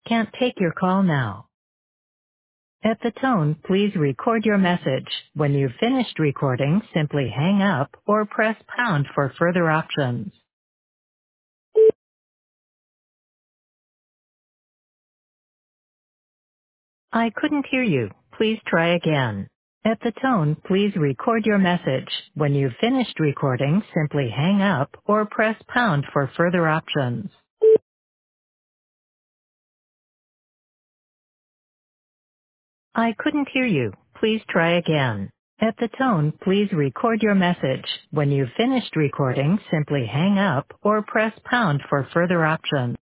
Can't take your call now. At the tone, please record your message. When you've finished recording, simply hang up or press pound for further options. I couldn't hear you. Please try again. At the tone, please record your message. When you've finished recording, simply hang up or press pound for further options. I couldn't hear you. Please try again. At the tone, please record your message. When you've finished recording, simply hang up or press pound for further options.